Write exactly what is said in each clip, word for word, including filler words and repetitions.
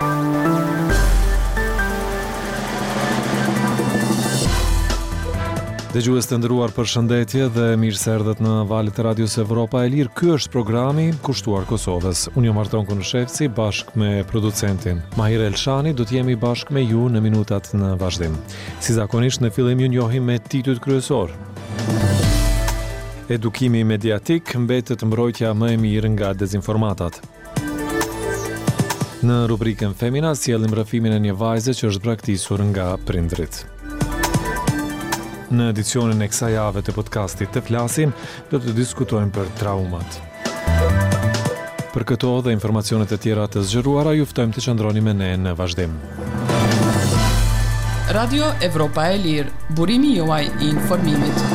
Dëgjues të nderuar, përshëndetje dhe mirë se erdhët në valët e Radios Evropa e Lirë. Ky është programi kushtuar Kosovës. Unë jam Arton Kunushevci bashkë me producentin Mahir Elshani. Do të jemi bashkë me ju në minutat në vazhdim. Si zakonisht, në fillim ju njohim me titujt kryesor. Edukimi mediatik mbetet mbrojtja më e mirë nga dezinformatat. Në rubrikën Femina sjellim rrëfimin e një vajze që është braktisur nga prindrit. Në edicionin e kësaj jave të podcastit të flasim, do të diskutojmë për traumat. Për këto dhe informacionet e tjera të zgjeruara, ju ftojmë të qëndroni me ne në vazhdim. Radio Evropa e Lirë, burimi juaj i informimit.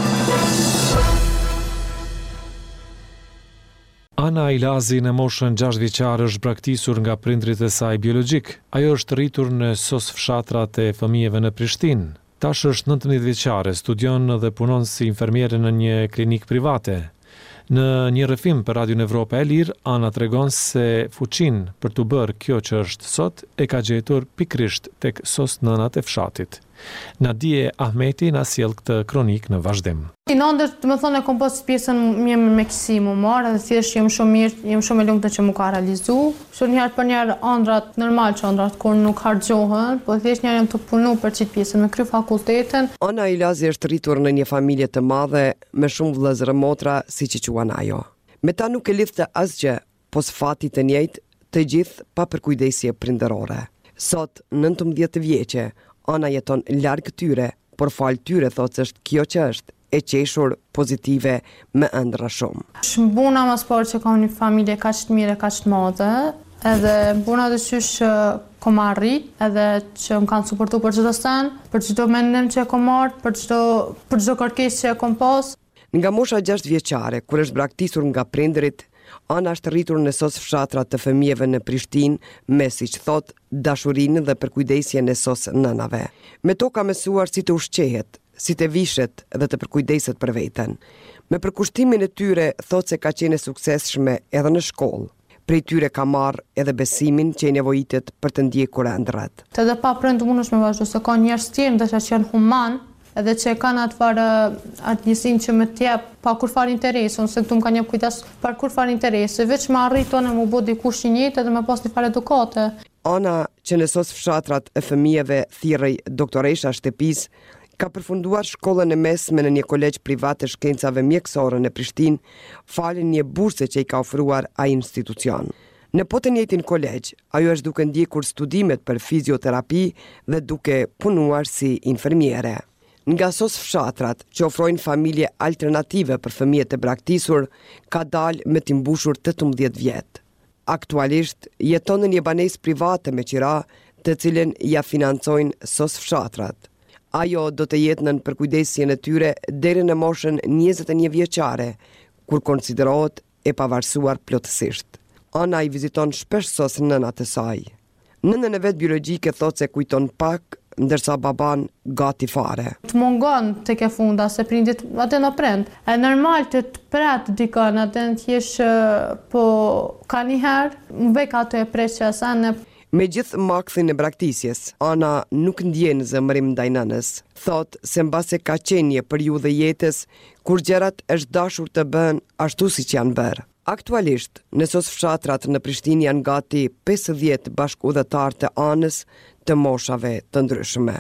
Ana Ilazi në moshën gjashtë vjeçare është braktisur nga prindrit e saj biologjik. Ajo është rritur në sos fshatrat e fëmijëve në Prishtinë. Tash është nëntëmbëdhjetë vjeçare, studion dhe punon si infermiere në një klinikë private. Në një rrëfim për Radion Evropa e Lirë, Ana tregon se fuqinë për të bërë kjo që është sot e ka gjetur pikrisht tek sos nënat e fshatit. Nadie Ahmeti na sjell këtë kronik në vazhdim. Në ndër, të më thonë, e kom pas pjesën mje me me kësi më marë, dhe thjesht jem shumë mirë, jem shumë e lumtur që më ka realizu. Shumë njëherë për njerë ëndrat, normal që ëndrat kur nuk harxhohen, po thjesht njerë jem të punu për qitë pjesën, me kry fakultetin. Ana Ilazi është rritur në një familje të madhe, me shumë vëllezër e motra, si që quan ajo. Me ta nuk e lidhte asgjë, po sfati të njëjtë, të gjithë pa përkujdesje prindërore. Sot, nëntëmbëdhjetë vjeçe, Ana jeton larg tyre, por fal tyre thotë është kjo që është e qeshur, pozitive, me ëndra shumë. Shumë buna mas parë që kam një familje kaq të mirë, kaq të madhe, edhe buna dhe qysh që kom arrit, edhe që më kanë suportu për çdo sen, për çdo mendim që e kom marrë, për çdo për çdo kërkesë që e kom pas. Nga mosha gjashtë vjeçare, kur është braktisur nga prindrit, Ana është rritur në sos fshatrat të fëmijëve në Prishtinë me, siç thot, dashurinë dhe përkujdesjen e sos nënave. Me to ka mësuar si të ushqehet, si të vishet dhe të përkujdeset për veten. Me përkushtimin e tyre thot se ka qenë e suksesshme edhe në shkollë. Prej tyre ka marrë edhe besimin që i nevojitet për të ndjekur ëndrat. Të dhe pa prind mundesh me vazhdu, se ka njerëz tjerë ndoshta që janë human, edhe që kanë atë farë atë njësin që më t'jep pa kur farë interesi, nëse këtu më ka njep kujtas pa kur farë interesi, veç më arriton e më bo dikush një njëtë edhe me pas një farë edukate. Ana, që në sos fshatrat e fëmijëve thirrej doktoresha shtepis, ka përfunduar shkollën e mesme në një kolegj privat të shkencave mjekësore në Prishtinë, falin një burse që i ka ofruar ai institucion. Në po të njëjtin kolegj, ajo është duke ndjekur studimet për fizioterapi dhe duke punuar si infermiere. Nga sos fshatrat që ofrojnë familje alternative për fëmijët e braktisur, ka dalë me t'i mbushur tetëmbëdhjetë vjet. Aktualisht jeton në një banesë private me qira, të cilën ja financojnë sos fshatrat. Ajo do të jetë nën përkujdesjen e tyre deri në moshën njëzet e një vjeçare, kur konsiderohet e pavarësuar plotësisht. Ana i viziton shpesh sos nënat e saj. Nënën e vet biologjike thotë se kujton pak, ndërsa baban gati fare. Të mungon të ke funda, se prindit atë në prind. E normal të të pret dikon, atë në t'jesh, po ka njëherë, më vek ato e preqë asane. Me gjithë makthin e braktisjes, Ana nuk ndjen zëmërim ndaj nënës. Thot se mbase ka qenë një periudhë jetës kur gjërat është dashur të bën ashtu si që janë bërë. Aktualisht, në sos fshatrat në Prishtinë janë gati pesëdhjetë bashkëudhëtar të Anës të moshave të ndryshme.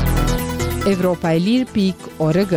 Evropa e Lirë pikë org.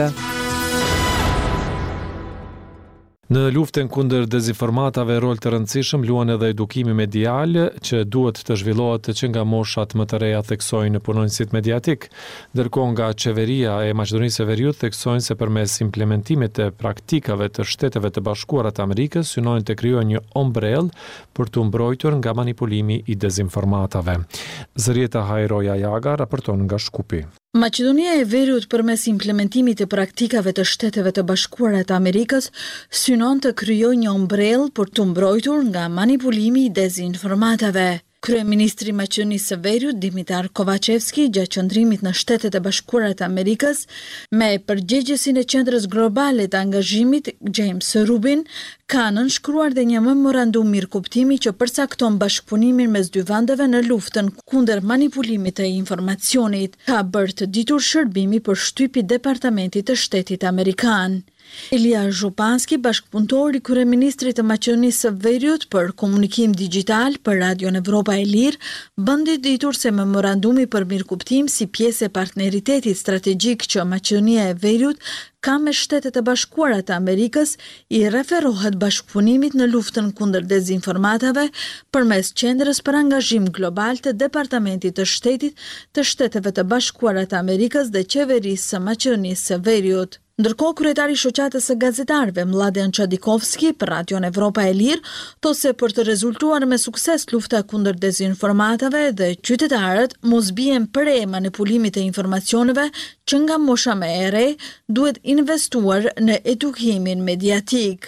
Në luftën kundër dezinformatave rol të rëndësishëm luan edhe edukimi medial që duhet të zhvillohet që nga moshat më të reja theksojnë punonësit mediatik, ndërkohë nga qeveria e Maqedonisë së Veriut theksojnë se përmes implementimit të praktikave të Shteteve të Bashkuara të Amerikës synojnë të krijojnë një ombrell për të mbrojtur nga manipulimi i dezinformatave. Zërieta Hajroja Jaga raporton nga Shkupi. Maqedonia e Veriut përmes implementimit të praktikave të Shteteve të Bashkuara të Amerikës synon të krijojë një ombrell për të mbrojtur nga manipulimi i dezinformatave. Kryeministri i Maqedonisë së Veriut Dimitar Kovacevski gjatë qëndrimit në Shtetet e Bashkuara të Amerikës me përgjegjësin e Qendrës Globale të Angazhimit James Rubin ka nënshkruar dhe një memorandum mirëkuptimi që përcakton bashkëpunimin mes dy vendeve në luftën kundër manipulimit të informacionit. Ka bërë të ditur shërbimi për shtypi Departamentit të Shtetit Amerikan. Elia Zhupanski, bashkëpunëtor i kryeministrit të Maqedonisë së Veriut për komunikim digjital për Radion Evropa e Lirë, bëndi ditur se memorandumi për mirëkuptim si pjesë e partneritetit strategjik që Maqedonia e Veriut ka me Shtetet e Bashkuara të Amerikës i referohet bashkëpunimit në luftën kundër dezinformatave përmes Qendrës për Angazhim Global të Departamentit të Shtetit të Shteteve të Bashkuara të Amerikës dhe Qeverisë së Maqedonisë së Veriut. Ndërkohë, kryetari i shoqatës së gazetarëve Mladen Çadikovski për Radion Evropa e Lirë thotë se për të rezultuar me sukses lufta kundër dezinformatave dhe qytetarët mos bien pre manipulimit të informacioneve që nga mosha më e re duhet investuar në edukimin mediatik.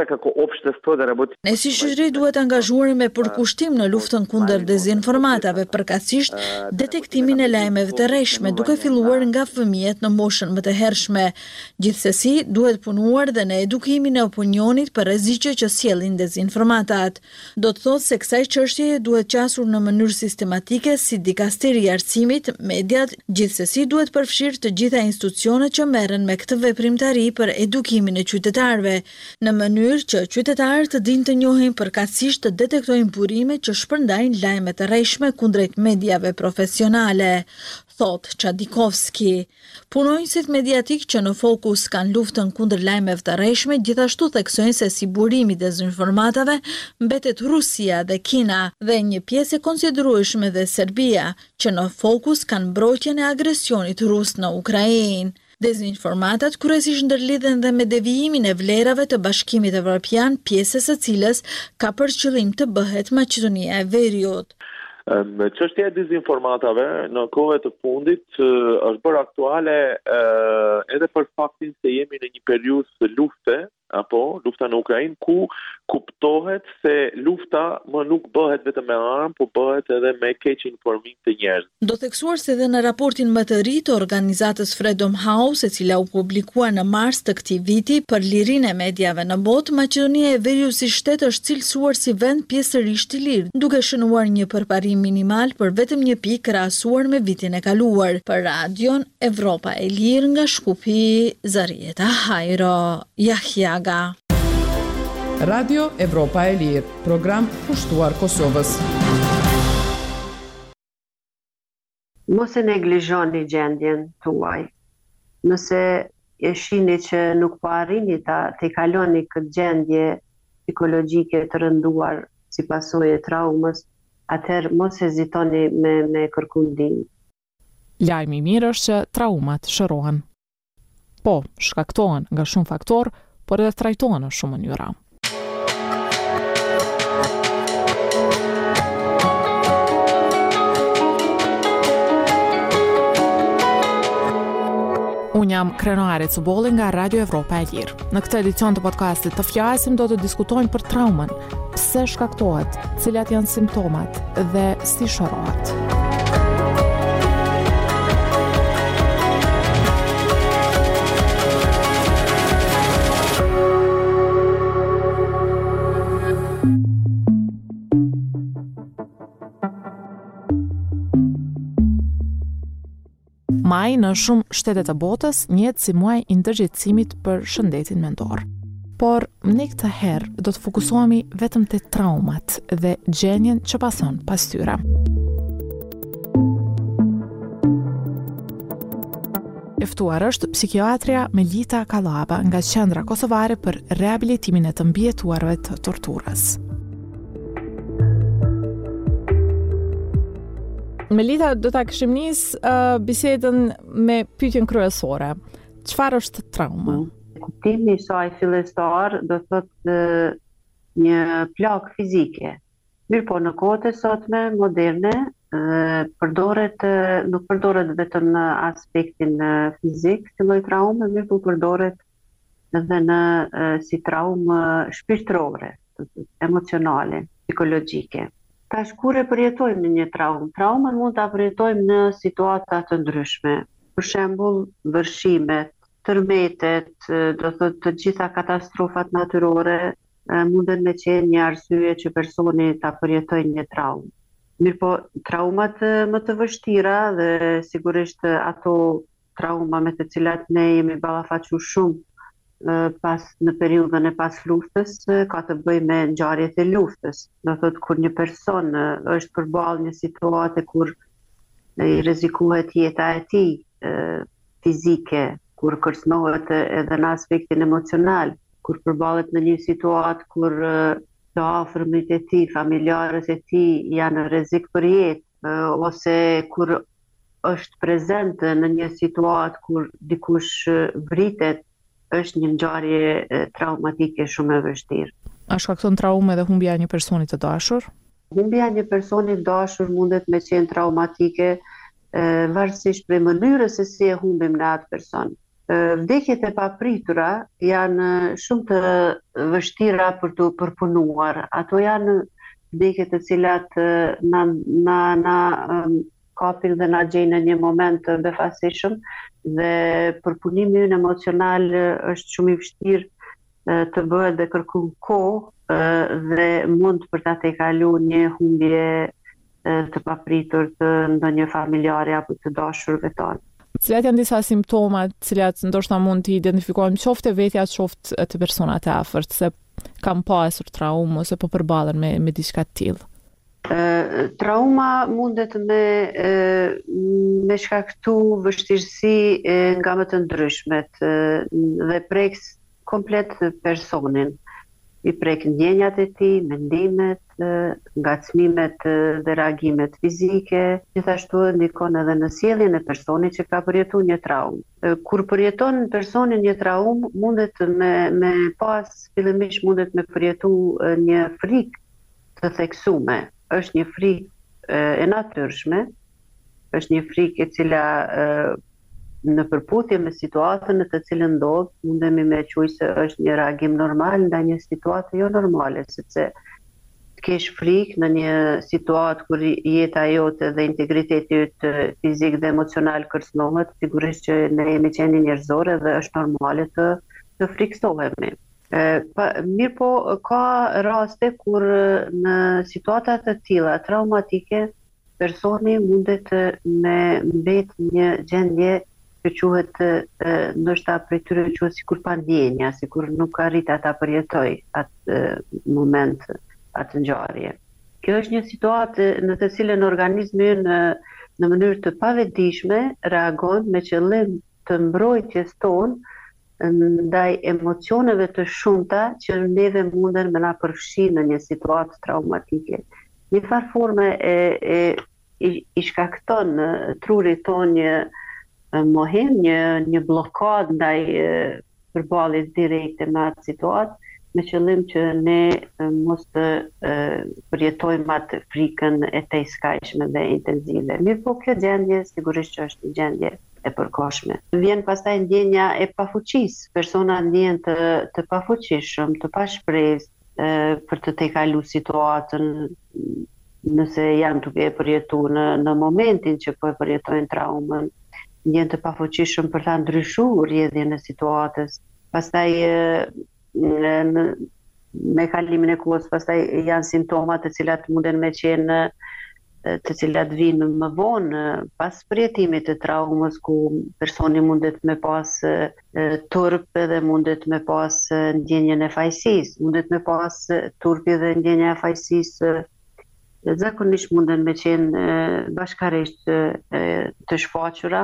Ne si shoqëri duhet angazhuar me përkushtim në luftën kundër dezinformatave, përkatësisht detektimin e lajmeve të rreshme, duke filluar nga fëmijët në moshën më të hershme. Gjithsesi, duhet punuar dhe në edukimin e opinionit për rreziqet që sjellin dezinformatat. Do të thotë se kësaj çështjeje duhet qasur në mënyrë sistematike si dikasteri i arsimit, mediat, gjithsesi duhet përfshirë të gjitha institucionet që merren me këtë veprimtari për edukimin e qytetarëve, në mënyrë që qytetarët të dinë të njohin përkatësisht të detektojnë burime që shpërndajnë lajme të rreshme kundrejt mediave profesionale, thot Çadikovski. Punonjësit mediatik që në fokus kanë luftën kundër lajmeve të rreshme, gjithashtu theksojnë se si burimi i dezinformatave mbetet Rusia dhe Kina dhe një pjesë e konsiderueshme dhe Serbia, që në fokus kanë mbrojtjen e agresionit rus në Ukrainë. Dezinformatat kryesisht ndërlidhen dhe me devijimin e vlerave të Bashkimit Evropian, pjesës së cilës ka për qëllim të bëhet Maqedonia e Veriut. Çështja e dezinformatave në kohët e fundit është bërë aktuale edhe për faktin se jemi në një periudhë lufte, apo lufta në Ukrainë, ku kuptohet se lufta më nuk bëhet vetëm me armë, por bëhet edhe me keq informim të njerëzve. Do theksuar se edhe në raportin më të ri të organizatës Freedom House, e cila u publikua në mars të këtij viti për lirinë e mediave në botë, Maqedonia e Veriut si shtet është cilësuar si vend pjesërisht i lirë, duke shënuar një përparim minimal për vetëm një pikë krahasuar me vitin e kaluar. Për Radion Evropa e Lirë nga Shkupi, Zarieta Hajro, Yahya. Radio Evropa e Lirë, program pushtuar Kosovës. Mos e neglizhoni gjendjen tuaj. Nëse e shihni që nuk po arrini ta të kaloni këtë gjendje psikologjike të rënduar si pasojë e traumës, atëherë mos hezitoni me me kërku ndihmë. Lajmi i mirë është që traumat shërohen. Po, shkaktohen nga shumë faktorë, por edhe trajtohen në shumë mënyra. Unë jam Krenare Cubolli nga Radio Evropa e Lirë. Në këtë edicion të podcastit të flasim do të diskutojmë për traumën, pse shkaktohet, cilat janë simptomat dhe si shërohet. Maj në shumë shtetet e botës njihet si muaj i ndërgjegjësimit për shëndetin mendor. Por ne këtë herë do të fokusohemi vetëm te traumat dhe gjendjen që pason pas tyre. E ftuar është psikiatria Melita Kallaba nga Qendra Kosovare për Rehabilitimin e të mbijetuarve të torturës. Melita, do ta kishim nis uh, bisedën me pyetjen kryesore. Çfarë është trauma? Kuptimi i saj fillestar do thotë një plagë fizike. Mirë po në kohët e sotme moderne përdoret nuk përdoret vetëm në aspektin fizik si lloj traume, mirë po përdoret edhe në si traumë shpirtërore, emocionale, psikologjike. Tash kur e përjetojmë në një traumë? Traumën mund ta përjetojmë në situata të ndryshme. Për shembull, vërshimet, tërmetet, do thotë të gjitha katastrofat natyrore munden me qenë një arsye që personi ta përjetojë një traumë. Mirëpo, traumat më të vështira dhe sigurisht ato trauma me të cilat ne jemi ballafaqur shumë pas në periudhën e pas luftës, ka të bëjë me ngjarjet e luftës. Do thotë kur një person është përballë një situate kur i rrezikohet jeta e tij fizike, kur kërcënohet edhe në aspektin emocional, kur përballet në një situatë kur të afërmit e tij, familjarët e tij janë në rrezik për jetë, ose kur është prezent në një situatë kur dikush vritet, është një ngjarje traumatike shumë e vështirë. A shkakton traumë edhe humbja e një personi të dashur? Humbja e një personi të dashur mundet me qenë traumatike varësisht prej mënyrës se si e humbim në atë person. Vdekjet e papritura janë shumë të vështira për të përpunuar. Ato janë vdekje të cilat na na na kapin dhe na gjejnë në një moment të befasishëm dhe përpunimi ynë emocional është shumë i vështirë të bëhet dhe kërkon kohë dhe mund për ta tejkaluar një humbje të papritur të ndonjë familjari apo të dashurve tonë. Cilat janë disa simptoma të cilat ndoshta mund të identifikojmë qoftë vetja, qoftë të personat e afërt se kanë pasur traumë ose po përballen me me diçka të tillë? Uh, trauma mundet me, uh, me shkaktu vështirësi uh, nga më të ndryshmet uh, dhe prek komplet personin. I prek ndjenjat e tij, mendimet, uh, ngacmimet uh, dhe reagimet fizike, gjithashtu ndikon edhe në sjelljen e personit që ka përjetuar një traumë. Uh, kur përjeton personi një traumë, mundet me, me pas, fillimisht mundet me përjetu uh, një frikë të theksume. Është një frikë e natyrshme, është një frikë e cila e, në përputhje me situatën në të cilën ndodh, mundemi me quaj se është një reagim normal ndaj një situate jo normale, sepse të kesh frikë në një situatë kur jeta jote dhe integriteti yt fizik dhe emocional kërcënohet, sigurisht që ne jemi qenë njerëzore dhe është normale të, të friksohemi. Pa, mirë po, ka raste kur në situatat të tilla traumatike personi mundet me mbet një gjendje që quhet ndoshta prej tyre quhet sikur pa ndjenja, sikur nuk arrit ata përjetoj atë moment, atë ngjarje. Kjo është një situatë në të cilën organizmi në, në mënyrë të pavetdijshme reagon me qëllim të mbrojtjes tonë ndaj emocioneve të shumta që neve munden me na përfshi në një situatë traumatike. Një farë forme e, e, i, i shkakton trurit tonë një mohim, një, një blokad ndaj përballjes direkte me atë situatë, me qëllim që ne mos të përjetojmë atë frikën e tejskajshme dhe intenzive. Mirë po, kjo gjendje sigurisht që është një gjendje e përkohshme. Vjen pastaj ndjenja e pafuqisë. Persona ndjen të, të pafuqishëm, të pashpresë për të tejkaluar situatën nëse janë duke e përjetuar në, në momentin që po e përjetojnë traumën. Ndjen të pafuqishëm për ta ndryshuar rrjedhjen e situatës. Pastaj në, me kalimin e kohës, pastaj janë simptoma të cilat munden me qenë të cilat vinë më vonë pas përjetimit të traumës, ku personi mundet me pas turp dhe mundet me pas ndjenjën e fajësisë, mundet me pas turpi dhe ndjenja e fajësisë zakonisht munden me qenë bashkarisht të shfaqura.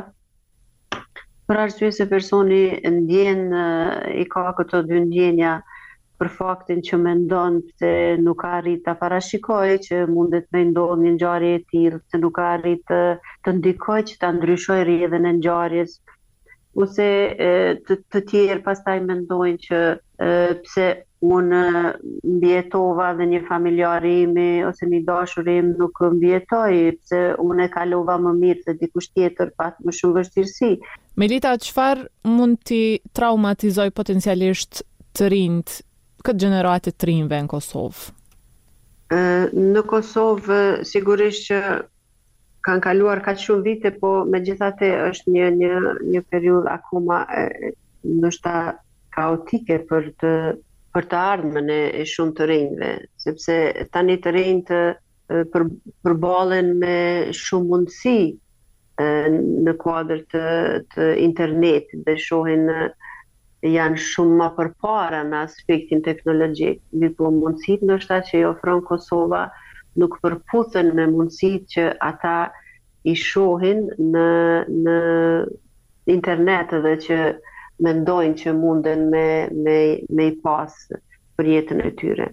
Për arsye se personi ndjen i ka këto dy ndjenja për faktin që mendon se nuk arrit ta parashikojë që mundet me ndodhë një ngjarje e tillë, se nuk arrit të, të ndikojë që ta ndryshojë rrjedhën e ngjarjes, ose të, të tjerë pastaj mendojnë që pse unë mbijetova dhe një familjar im ose një dashur im nuk mbijetoi, pse unë e kalova më mirë se dikush tjetër pat më shumë vështirësi. Melita, çfarë mund t'i traumatizoj potencialisht të rinjt, këtë gjeneratit të rinjve në Kosovë? Në Kosovë sigurisht që kanë kaluar kaq shumë vite, po megjithatë është një një një periudhë akoma ndoshta kaotike për të për të ardhmen e, e shumë të rinjve, sepse tani të rinjt për, përballen me shumë mundësi në kuadër të, të internetit dhe shohin janë shumë më përpara në aspektin teknologjik. Mirë po mundësitë ndoshta që i ofron Kosova nuk përputhen me mundësitë që ata i shohin në, në internet dhe që mendojnë që munden me, me, me i pas për jetën e tyre.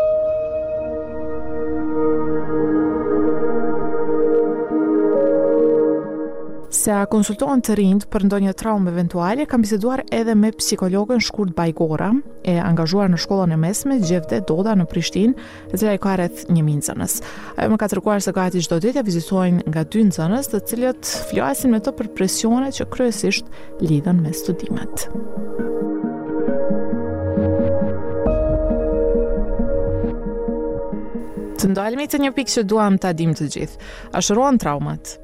Se a konsultohen të rinjt për ndonjë traumë eventuale, kam biseduar edhe me psikologën Shkurt Bajgora, e angazhuar në shkollën e mesme Gjevde Doda në Prishtinë, e cila i ka rreth një mijë nxënës. Ajo më ka treguar se gati çdo ditë vizitojnë nga dy nxënës, të cilët flasin me të për presionet që kryesisht lidhen me studimet. Të ndalemi te një pikë që duam ta dim të gjithë. A shërohen traumat?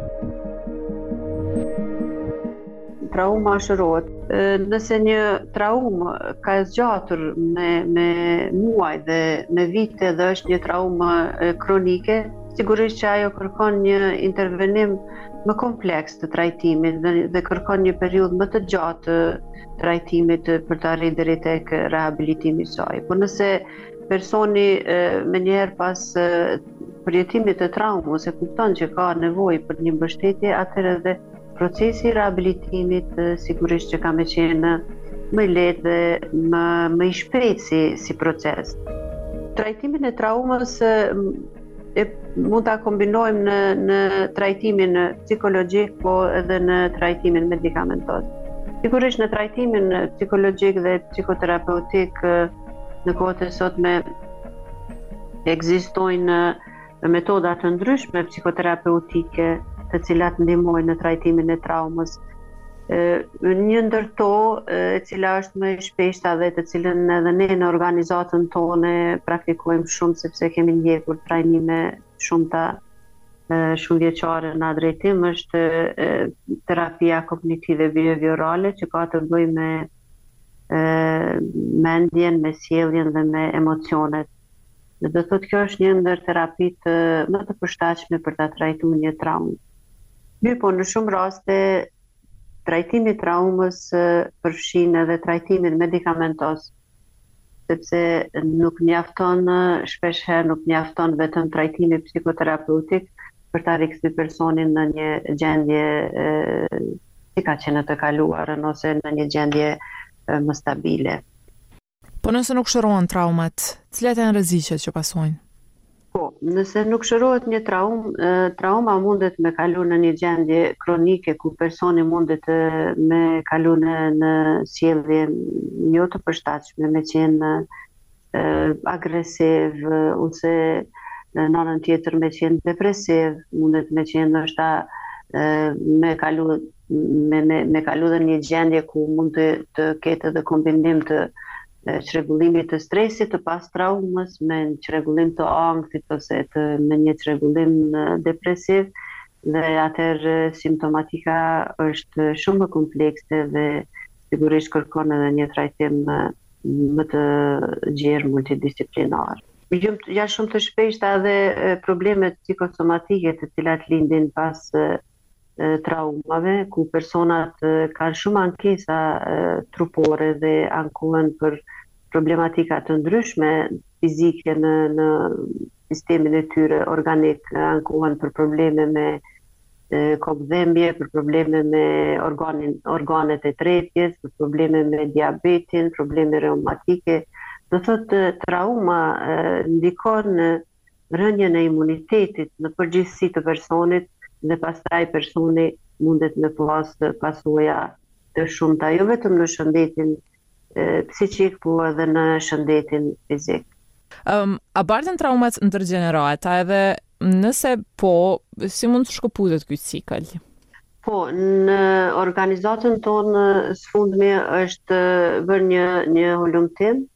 Trauma shërohet. Nëse një traumë ka zgjatur me, me muaj dhe me vite dhe është një traumë kronike, sigurisht që ajo kërkon një intervenim më kompleks të trajtimit dhe, dhe kërkon një periudhë më të gjatë të trajtimit për të arritur deri tek rehabilitimi i saj. Por nëse personi me njëherë pas përjetimit të traumës e kupton që ka nevojë për një mbështetje, atëherë edhe procesi i rehabilitimit sigurisht që ka me qenë më i lehtë dhe më, më i shpejtë si, si proces. Trajtimin e traumës e, mund ta kombinojmë në, në trajtimin psikologjik, po edhe në trajtimin medikamentos. Sigurisht në trajtimin psikologjik dhe psikoterapeutik në kohët e sotme ekzistojnë metoda të ndryshme psikoterapeutike të cilat ndihmojnë në trajtimin e traumës. Një ndër to, e cila është më e shpeshta dhe të cilën edhe ne në organizatën tonë praktikojmë shumë sepse kemi ndjekur trajnime shumëta shumë vjeçare në atë drejtim, është terapia kognitive behaviorale që ka të bëjë me mendjen, me sjelljen dhe me emocionet. Dhe do thotë kjo është një ndër terapitë më të përshtatshme për ta trajtuar një traumë. Mirë po, në shumë raste, trajtimi i traumës përfshin edhe trajtimin medikamentos, sepse nuk mjafton, shpesh herë nuk mjafton vetëm trajtimi psikoterapeutik për ta rikthyer personin në një gjendje e, si ka qenë të kaluarën ose në një gjendje e, më stabile. Po nëse nuk shërohen traumat, cilat janë rreziqet që pasojnë? Po, nëse nuk shërohet një traumë, trauma mundet me kalu në një gjendje kronike ku personi mundet me kalu në, në sjellje jo të përshtatshme, me qenë agresiv ose në anën tjetër me qenë depresiv, mundet me qenë ndoshta me kalu me, me, me kalu dhe një gjendje ku mund të, të ketë edhe kombinim të çrregullimit të stresit të pas traumës me çrregullim të ankthit ose të me një çrregullim depresiv dhe atëherë simptomatika është shumë më komplekse dhe sigurisht kërkon edhe një trajtim më të gjerë multidisiplinar. Janë shumë të shpeshta edhe problemet psikosomatike të cilat lindin pas traumave, ku personat kanë shumë ankesa trupore dhe ankohen për problematika të ndryshme fizike në, në sistemin e tyre organik, ankohen për probleme me kokëdhëmbje, për probleme me organin, organet e tretjes, për probleme me diabetin, probleme reumatike. Do thotë trauma ndikon në rënjën e imunitetit në përgjithësi të personit dhe pastaj personi mundet me pas pasoja të shumta, jo vetëm në shëndetin e, psiqik, po edhe në shëndetin fizik. Um, a bartën traumat ndërgjenerata edhe nëse po, si mund të shkëputet ky cikël? Po, në organizatën tonë sfundmi është bërë një, një hulumtim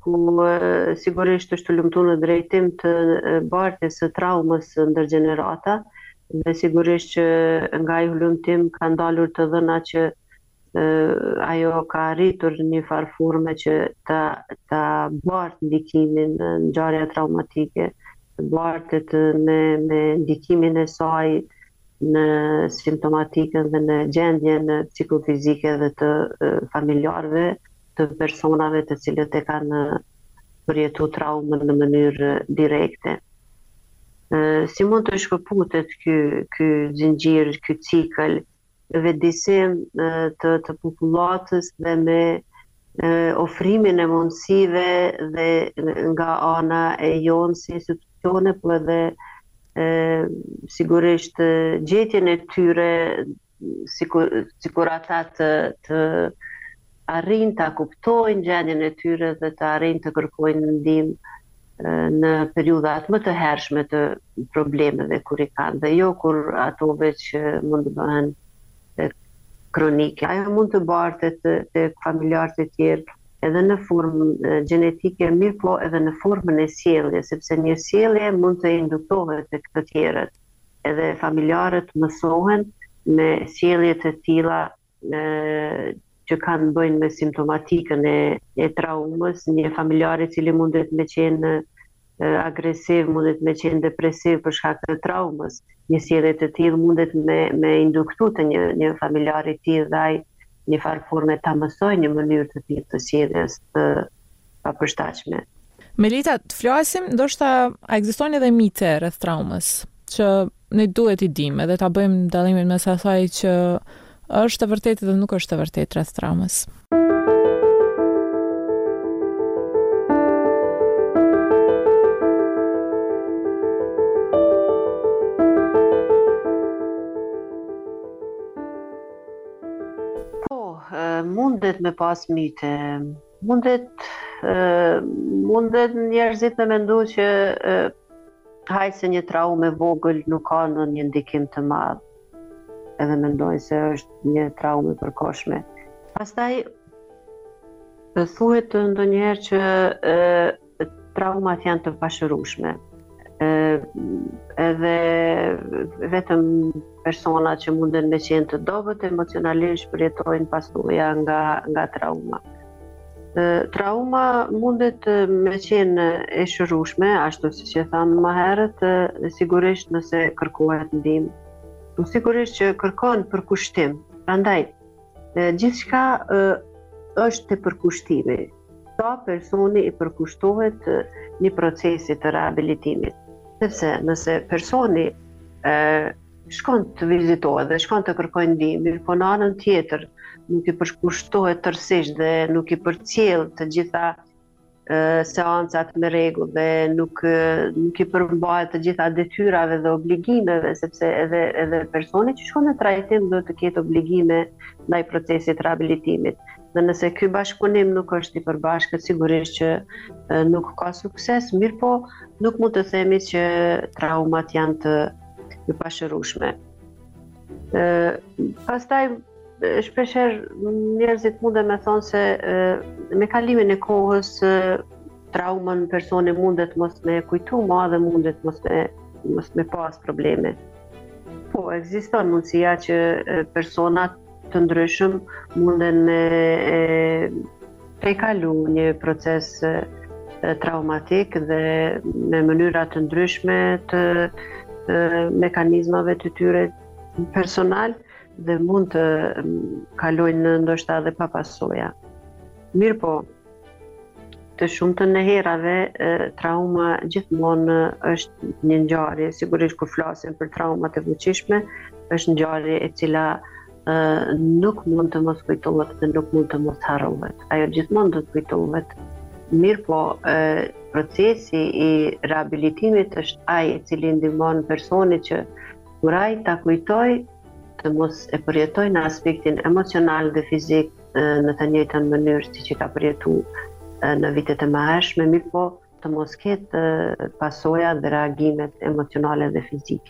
ku sigurisht është të lumtur në drejtim të bartjes së traumës ndërgjenerata dhe sigurisht që nga ai hulumtim ka ndalur të dhëna që ajo ka arritur një farë forme që ta ta bartë ndikimin në ngjarje traumatike, të bartet me me ndikimin e saj në simptomatikën dhe në gjendjen psikofizike dhe të familjarëve të personave të cilët e kanë përjetu traumën në mënyrë direkte. Si mund të shkëputet ky ky zinxhir, ky cikël vetëdijsim të të popullatës dhe me ofrimin e mundësive dhe nga ana e jonë si institucione, po edhe sigurisht gjetjen e tyre sikur sikur ata të të arrin të kuptojnë gjendjen e tyre dhe të arrin të kërkojnë ndihmë në periudhat më të hershme të problemeve kur i kanë, dhe jo kur ato veç mund të bëhen kronike. Ajo mund të bartet të familjarët e tjerë edhe në formë gjenetike, mirë po edhe në formën e sjelljes, sepse një sjellje mund të induktohet tek të tjerët. Edhe familjarët mësohen me sjellje të tilla që kanë bëjnë me simptomatikën e, e traumës. Një familjar i cili mundet me qenë agresiv, mundet me qenë depresiv për shkak të traumës. Një sjellje të tillë mundet me me induktu të një një familjar i tillë dhe ai një farë forme ta mësoj një mënyrë të tillë të sjelljes të papërshtatshme. Melita, të flasim, ndoshta a ekzistojnë edhe mite rreth traumës që ne duhet i dimë edhe ta bëjmë dallimin mes asaj që është e vërtetë dhe nuk është e vërtetë rreth traumës. Po, mundet me pas mite, mundet mundet njerëzit me mendu që hajtë se një traumë e vogël nuk ka në një ndikim të madh, edhe mendojnë se është një traumë e përkohshme. Pastaj thuhet ndonjëherë që e, traumat janë të pashërueshme. Edhe vetëm persona që munden me qenë të dobët emocionalisht përjetojnë pasojë nga nga trauma. E, trauma mundet me qenë e shërueshme, ashtu siç e thamë më herët, sigurisht nëse kërkohet ndihmë. Po sigurisht që kërkon përkushtim. Prandaj, gjithçka është te përkushtimi. Sa personi i përkushtohet një procesi të rehabilitimit. Sepse nëse personi e, shkon të vizitohet dhe shkon të kërkojë ndihmë, po në anën tjetër nuk i përkushtohet tërësisht dhe nuk i përcjell të gjitha seancat me rregull dhe nuk nuk i përmbahet të gjitha detyrave dhe obligimeve, sepse edhe edhe personi që shkon në trajtim do të ketë obligime ndaj procesit rehabilitimit. Dhe nëse ky bashkëpunim nuk është i përbashkët, sigurisht që nuk ka sukses, mirë po nuk mund të themi që traumat janë të, të pashërueshme. Pastaj shpeshherë njerëzit mundën me thonë se me kalimin e kohës traumën personi mundet mos me kujtu ma dhe mundet mos me, mos me pas probleme. Po, ekziston mundësia që personat të ndryshëm munden me pejkalu një proces traumatik dhe me mënyra të ndryshme të mekanizmave të tyre personal dhe mund të kalojnë ndoshta edhe pa pasoja. Mirë po, të shumtën e herave trauma gjithmonë është një ngjarje, sigurisht kur flasim për traumat e fuqishme, është ngjarje e cila uh, nuk mund të mos kujtohet dhe nuk mund të mos harrohet. Ajo gjithmonë do të kujtohet. Mirë po, uh, procesi i rehabilitimit është ai i cili ndihmon personin që kur ai ta kujtoj të mos e përjetoj në aspektin emocional dhe fizik në të njëjtën mënyrë siç i ka përjetu në vitet e mëhershme, mirë po të mos ketë pasoja dhe reagimet emocionale dhe fizike.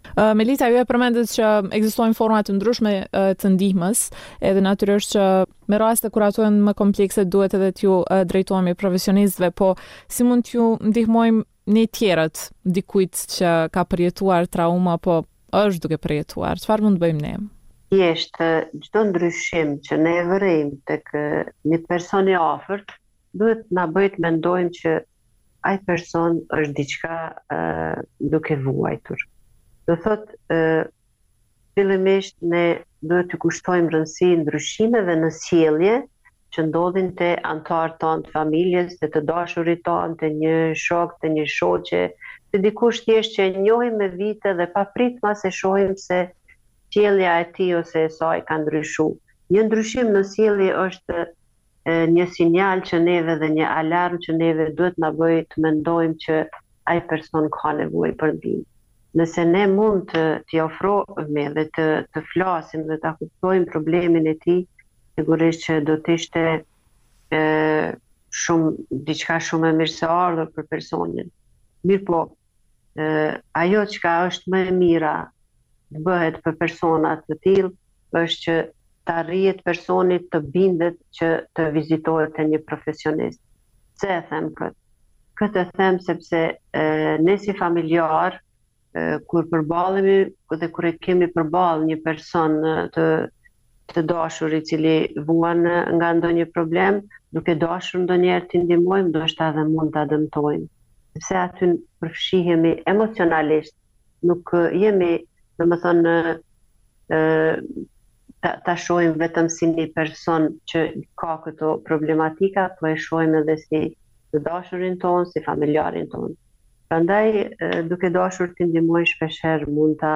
Uh, Melita, ju e përmendet që ekzistojnë forma të ndryshme uh, të ndihmës, edhe natyrisht që me raste kur ato janë më komplekse duhet edhe t'ju uh, drejtohemi profesionistëve, po si mund t'ju ndihmojmë ne tjerët dikujt që ka përjetuar trauma, po është duke përjetuar, çfarë mund të bëjmë ne? Jeshtë çdo ndryshim që ne e vërejmë tek një person i afërt, duhet na bëjë të mendojmë që ai person është diçka uh, duke vuajtur. Do thot, uh, fillimisht ne duhet të kushtojmë rëndësi ndryshimeve në sjellje që ndodhin te anëtarët tonë të familjes, te të dashurit tonë, te një shok, te një shoqe, te dikush thjesht që e njohim me vite dhe papritma se shohim se sjellja e tij ose e saj ka ndryshuar. Një ndryshim në sjellje është e, një sinjal që neve dhe një alarm që neve duhet na bëjë të mendojmë që ai person ka nevojë për ndihmë. Nëse ne mund të t'i ofrohemi dhe të, të flasim dhe të kuptojmë problemin e tij, sigurisht që do të ishte e, shumë, diçka shumë e mirë se ardhur për personin. Mirë po, e, ajo çka është më e mira të bëhet për persona të tillë është që të arrihet personit të bindet që të vizitohet te një profesionist. Pse e them këtë? Këtë e them sepse e, ne si familjar, kur përballemi dhe kur e kemi përballë një person të të dashur i cili vuan nga ndonjë problem, duke dashur ndonjëherë t'i ndihmojmë, ndoshta edhe mund ta dëmtojmë. Sepse aty përfshihemi emocionalisht, nuk jemi, domethënë, ta, ta shohim vetëm si një person që ka këto problematika, po e shohim edhe si të dashurin tonë, si familjarin tonë. Prandaj, duke dashur t'i ndihmojmë shpeshherë mund ta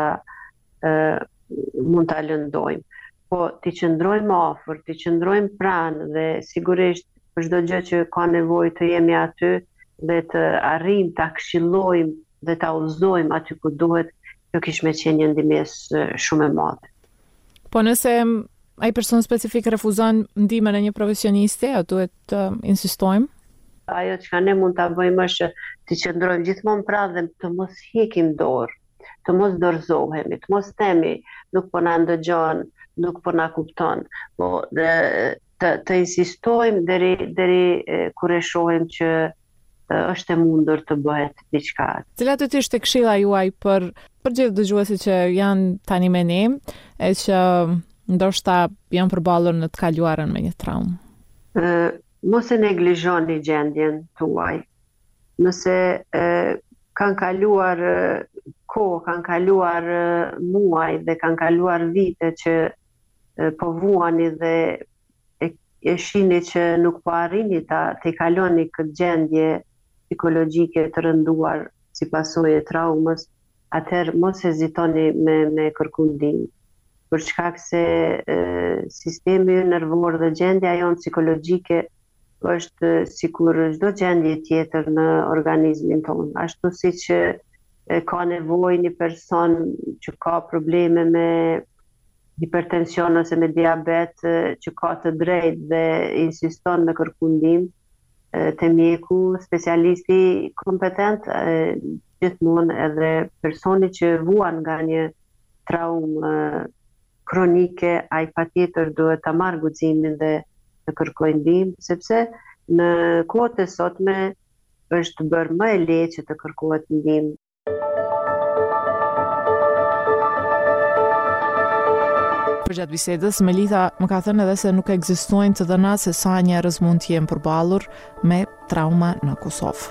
mund ta lëndojmë. Po t'i qëndrojmë afër, t'i qëndrojmë pranë dhe sigurisht për çdo gjë që ka nevojë të jemi aty dhe të arrijmë ta këshillojmë dhe ta udhëzojmë aty ku duhet, kjo kish me qenë një ndihmës shumë e madhe. Po nëse ai person specifik refuzon ndihmën e një profesionisti, a duhet të insistojmë? Ajo që ne mund ta bëjmë është të qëndrojmë gjithmonë pranë dhe të mos hekim dorë, të mos dorëzohemi, të mos themi nuk po na ndëgjon, nuk po na kupton, po dhe, të, të insistojmë deri deri kur e shohim që është e mundur të bëhet diçka. Cila do të ishte këshilla juaj për për gjithë dëgjuesit që janë tani me ne, e që ndoshta janë përballur në të kaluarën me një traumë? Uh, mos e neglizhoni gjendjen tuaj. Nëse e, kanë kaluar e, kohë, kanë kaluar e, muaj dhe kanë kaluar vite që e, po vuani dhe e, e shihni që nuk po arrini ta të kaloni këtë gjendje psikologjike të rënduar si pasojë e traumës, atëherë mos hezitoni me, me kërku ndihmë. Për shkak se e, sistemi nervor dhe gjendja jonë psikologjike është sikur çdo gjendje tjetër në organizmin tonë. Ashtu siç ka nevojë një person që ka probleme me hipertension ose me diabet, që ka të drejtë dhe insiston me kërku ndihmë te mjeku, specialisti kompetent, gjithmonë edhe personi që vuan nga një traumë kronike, ai patjetër duhet ta marrë guximin dhe të kërkoj ndihmë, sepse në kohët e sotme është bërë më e lehtë që të kërkohet ndihmë. Përgjatë bisedës, Melita më ka thënë edhe se nuk ekzistojnë të dhëna se sa njerëz mund të jenë përballur me trauma në Kosovë.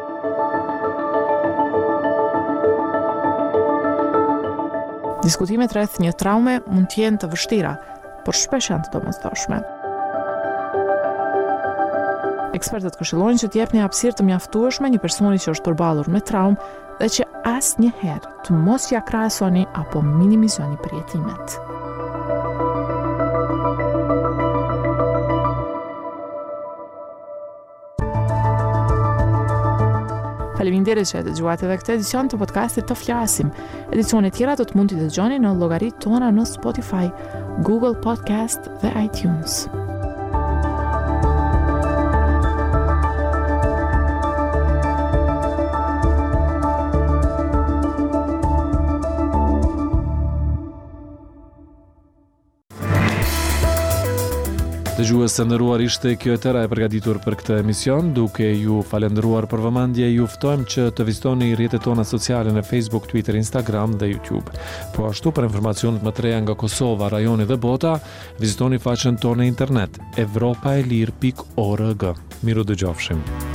Diskutimet rreth një traume mund të jenë të vështira, por shpesh janë të domosdoshme. Ekspertët këshillojnë që t'jepni hapësirë të mjaftueshme një personi që është përballur me traumë dhe që asnjëherë të mos ja krahasoni apo minimizoni përjetimet. Faleminderit që e dëgjuat edhe këtë edicion të podcastit Të Flasim. Edicione tjera do të mund t'i dëgjoni në llogaritë tona në Spotify, Google Podcast dhe iTunes. Dëgjues të nderuar, ishte kjo e tëra e përgatitur për këtë emision. Duke ju falendëruar për vëmendje, ju ftojmë që të vizitoni rrjetet tona sociale në Facebook, Twitter, Instagram dhe YouTube. Po ashtu për informacionet më të reja nga Kosova, rajoni dhe bota, vizitoni faqen tonë në internet evropaelir pikë org. Miru dëgjofshim.